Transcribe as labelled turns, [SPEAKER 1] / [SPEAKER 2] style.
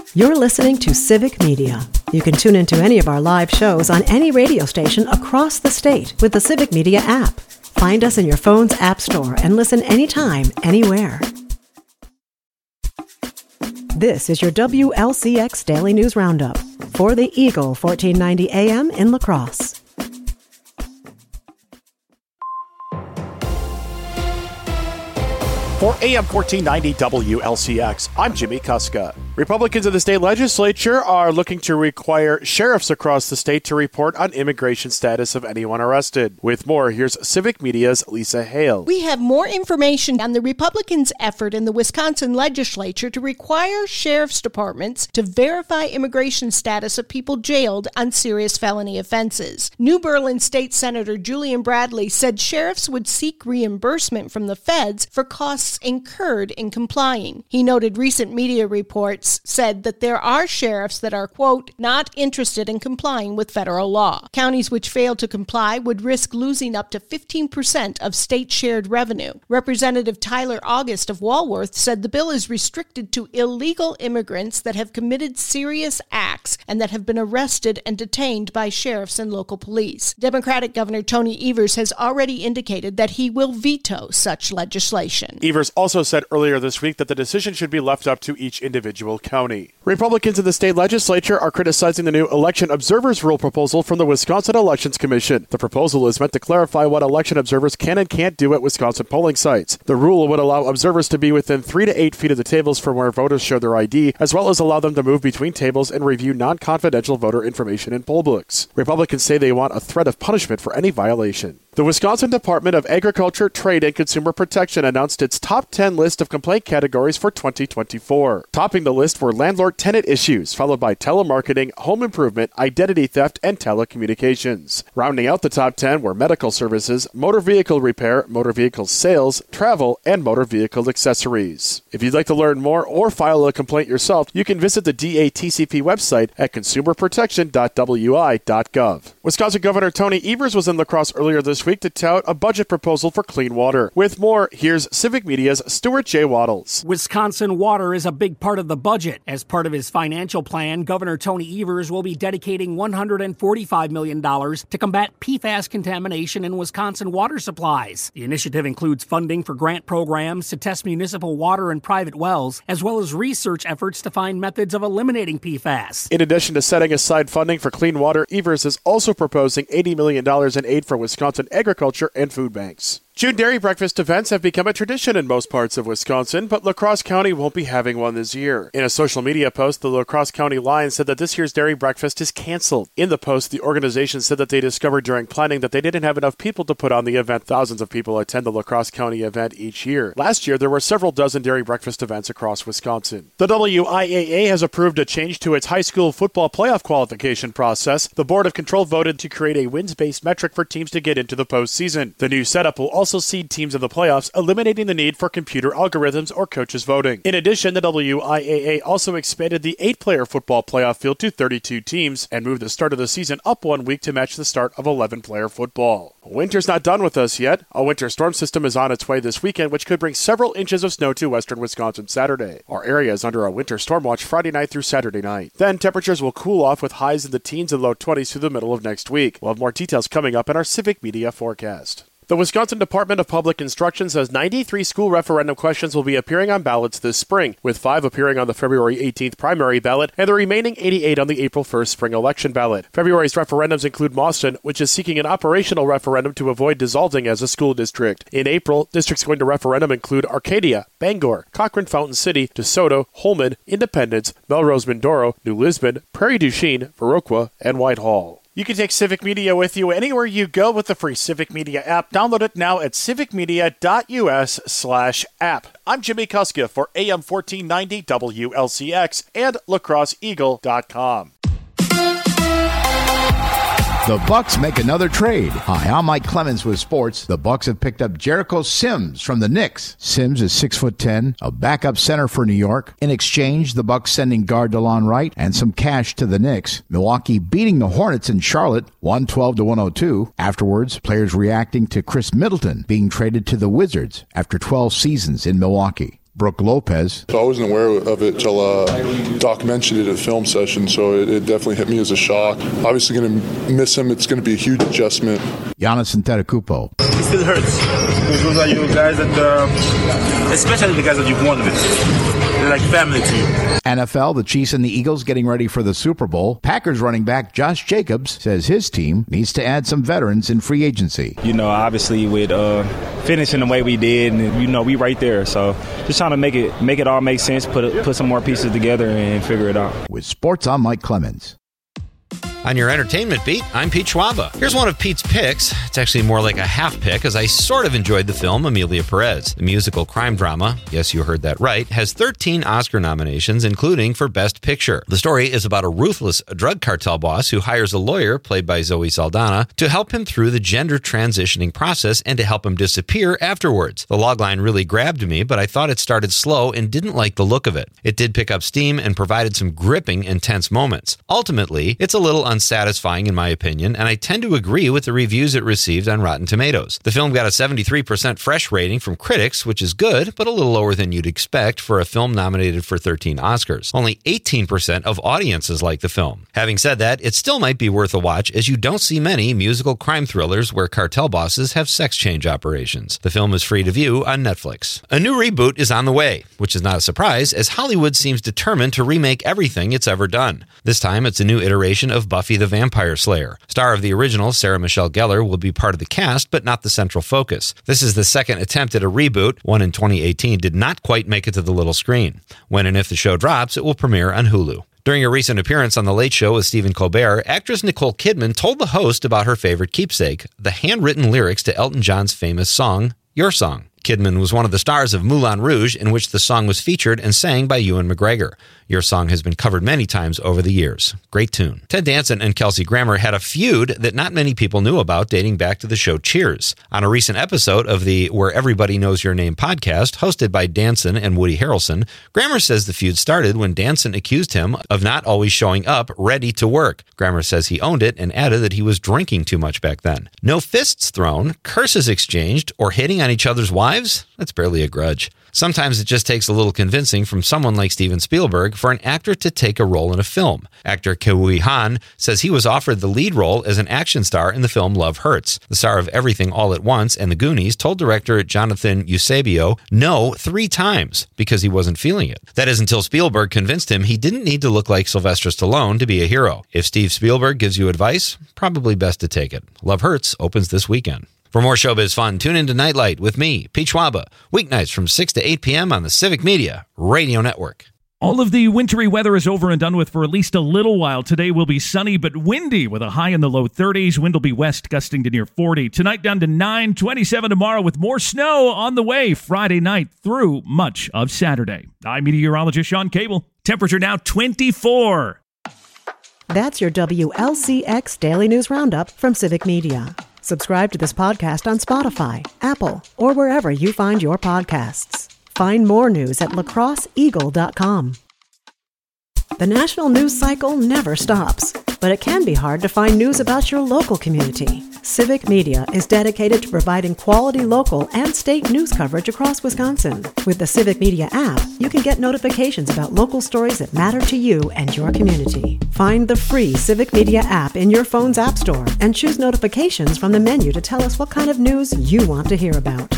[SPEAKER 1] You're listening to Civic Media. You can tune into any of our live shows on any radio station across the state with the Civic Media app. Find us in your phone's app store and listen anytime, anywhere. This is your WLCX Daily News Roundup for the Eagle 1490 AM in La Crosse.
[SPEAKER 2] For AM 1490 WLCX, I'm Jimmy Kuska. Republicans in the state legislature are looking to require sheriffs across the state to report on immigration status of anyone arrested. With more, here's Civic Media's Lisa Hale.
[SPEAKER 3] We have more information on the Republicans' effort in the Wisconsin legislature to require sheriff's departments to verify immigration status of people jailed on serious felony offenses. New Berlin State Senator Julian Bradley said sheriffs would seek reimbursement from the feds for costs incurred in complying. He noted recent media reports said that there are sheriffs that are, quote, not interested in complying with federal law. Counties which fail to comply would risk losing up to 15% of state-shared revenue. Representative Tyler August of Walworth said the bill is restricted to illegal immigrants that have committed serious acts and that have been arrested and detained by sheriffs and local police. Democratic Governor Tony Evers has already indicated that he will veto such legislation.
[SPEAKER 2] Evers also said earlier this week that the decision should be left up to each individual county. Republicans in the state legislature are criticizing the new election observers rule proposal from the Wisconsin Elections Commission. The proposal is meant to clarify what election observers can and can't do at Wisconsin polling sites. The rule would allow observers to be within 3 to 8 feet of the tables from where voters show their ID, as well as allow them to move between tables and review non-confidential voter information in poll books. Republicans say they want a threat of punishment for any violation. The Wisconsin Department of Agriculture, Trade, and Consumer Protection announced its top 10 list of complaint categories for 2024. Topping the list were landlord-tenant issues, followed by telemarketing, home improvement, identity theft, and telecommunications. Rounding out the top 10 were medical services, motor vehicle repair, motor vehicle sales, travel, and motor vehicle accessories. If you'd like to learn more or file a complaint yourself, you can visit the DATCP website at consumerprotection.wi.gov. Wisconsin Governor Tony Evers was in La Crosse earlier this week to tout a budget proposal for clean water. With more, here's Civic Media's Stuart J. Waddles.
[SPEAKER 4] Wisconsin water is a big part of the budget. As part of his financial plan, Governor Tony Evers will be dedicating $145 million to combat PFAS contamination in Wisconsin water supplies. The initiative includes funding for grant programs to test municipal water and private wells, as well as research efforts to find methods of eliminating PFAS.
[SPEAKER 2] In addition to setting aside funding for clean water, Evers is also proposing $80 million in aid for Wisconsin agriculture and food banks. June dairy breakfast events have become a tradition in most parts of Wisconsin, but La Crosse County won't be having one this year. In a social media post, the La Crosse County Lions said that this year's dairy breakfast is canceled. In the post, the organization said that they discovered during planning that they didn't have enough people to put on the event. Thousands of people attend the La Crosse County event each year. Last year, there were several dozen dairy breakfast events across Wisconsin. The WIAA has approved a change to its high school football playoff qualification process. The Board of Control voted to create a wins-based metric for teams to get into the postseason. The new setup will also seed teams in the playoffs, eliminating the need for computer algorithms or coaches voting. In addition, the WIAA also expanded the 8-player football playoff field to 32 teams and moved the start of the season up 1 week to match the start of 11-player football. Winter's not done with us yet. A winter storm system is on its way this weekend, which could bring several inches of snow to western Wisconsin Saturday. Our area is under a winter storm watch Friday night through Saturday night. Then temperatures will cool off with highs in the teens and low 20s through the middle of next week. We'll have more details coming up in our Civic Media forecast. The Wisconsin Department of Public Instruction says 93 school referendum questions will be appearing on ballots this spring, with 5 appearing on the February 18th primary ballot and the remaining 88 on the April 1st spring election ballot. February's referendums include Mauston, which is seeking an operational referendum to avoid dissolving as a school district. In April, districts going to referendum include Arcadia, Bangor, Cochrane Fountain City, DeSoto, Holmen, Independence, Melrose Mindoro, New Lisbon, Prairie du Chien, Viroqua, and Whitehall. You can take Civic Media with you anywhere you go with the free Civic Media app. Download it now at civicmedia.us/app. I'm Jimmy Kuska for AM 1490 WLCX and lacrosseeagle.com.
[SPEAKER 5] The Bucks make another trade. Hi, I'm Mike Clemens with sports. The Bucks have picked up Jericho Sims from the Knicks. Sims is 6'10", a backup center for New York. In exchange, the Bucks sending guard DeLon Wright and some cash to the Knicks. Milwaukee beating the Hornets in Charlotte, 112-102. Afterwards, players reacting to Chris Middleton being traded to the Wizards after 12 seasons in Milwaukee. Brooke Lopez.
[SPEAKER 6] I wasn't aware of it till Doc mentioned it at a film session, so it definitely hit me as a shock. Obviously going to miss him. It's going to be a huge adjustment.
[SPEAKER 5] Giannis Antetokounmpo.
[SPEAKER 7] It still hurts. Those are you guys that, especially the guys that you've won with. They're like family to you.
[SPEAKER 5] NFL, the Chiefs and the Eagles getting ready for the Super Bowl. Packers running back Josh Jacobs says his team needs to add some veterans in free agency.
[SPEAKER 8] You know, obviously with finishing the way we did, and you know, we right there. So just trying to make it all make sense, put some more pieces together and figure it out.
[SPEAKER 5] With sports, I'm Mike Clemens.
[SPEAKER 9] On your entertainment beat, I'm Pete Schwaba. Here's one of Pete's picks. It's actually more like a half pick, as I sort of enjoyed the film Amelia Perez. The musical crime drama, yes, you heard that right, has 13 Oscar nominations, including for Best Picture. The story is about a ruthless drug cartel boss who hires a lawyer, played by Zoe Saldana, to help him through the gender transitioning process and to help him disappear afterwards. The logline really grabbed me, but I thought it started slow and didn't like the look of it. It did pick up steam and provided some gripping, intense moments. Ultimately, it's a little unsatisfying in my opinion, and I tend to agree with the reviews it received on Rotten Tomatoes. The film got a 73% fresh rating from critics, which is good, but a little lower than you'd expect for a film nominated for 13 Oscars. Only 18% of audiences like the film. Having said that, it still might be worth a watch, as you don't see many musical crime thrillers where cartel bosses have sex change operations. The film is free to view on Netflix. A new reboot is on the way, which is not a surprise, as Hollywood seems determined to remake everything it's ever done. This time, it's a new iteration of Buffy the Vampire Slayer. Star of the original, Sarah Michelle Gellar, will be part of the cast, but not the central focus. This is the second attempt at a reboot. One in 2018 did not quite make it to the little screen. When and if the show drops, it will premiere on Hulu. During a recent appearance on The Late Show with Stephen Colbert, actress Nicole Kidman told the host about her favorite keepsake, the handwritten lyrics to Elton John's famous song, Your Song. Kidman was one of the stars of Moulin Rouge, in which the song was featured and sang by Ewan McGregor. Your Song has been covered many times over the years. Great tune. Ted Danson and Kelsey Grammer had a feud that not many people knew about dating back to the show Cheers. On a recent episode of the Where Everybody Knows Your Name podcast, hosted by Danson and Woody Harrelson, Grammer says the feud started when Danson accused him of not always showing up ready to work. Grammer says he owned it and added that he was drinking too much back then. No fists thrown, curses exchanged, or hitting on each other's wives? That's barely a grudge. Sometimes it just takes a little convincing from someone like Steven Spielberg for an actor to take a role in a film. Actor Ke-Huy Han says he was offered the lead role as an action star in the film Love Hurts. The star of Everything All at Once and The Goonies told director Jonathan Eusebio no 3 times because he wasn't feeling it. That is until Spielberg convinced him he didn't need to look like Sylvester Stallone to be a hero. If Steve Spielberg gives you advice, probably best to take it. Love Hurts opens this weekend. For more showbiz fun, tune into Nightlight with me, Pete Schwaba, weeknights from 6 to 8 p.m. on the Civic Media Radio Network.
[SPEAKER 10] All of the wintry weather is over and done with for at least a little while. Today will be sunny but windy with a high in the low 30s. Wind will be west, gusting to near 40. Tonight down to 9, 27 tomorrow with more snow on the way Friday night through much of Saturday. I'm meteorologist Sean Cable. Temperature now 24.
[SPEAKER 1] That's your WLCX Daily News Roundup from Civic Media. Subscribe to this podcast on Spotify, Apple, or wherever you find your podcasts. Find more news at lacrosseeagle.com. The national news cycle never stops, but it can be hard to find news about your local community. Civic Media is dedicated to providing quality local and state news coverage across Wisconsin. With the Civic Media app, you can get notifications about local stories that matter to you and your community. Find the free Civic Media app in your phone's app store and choose notifications from the menu to tell us what kind of news you want to hear about.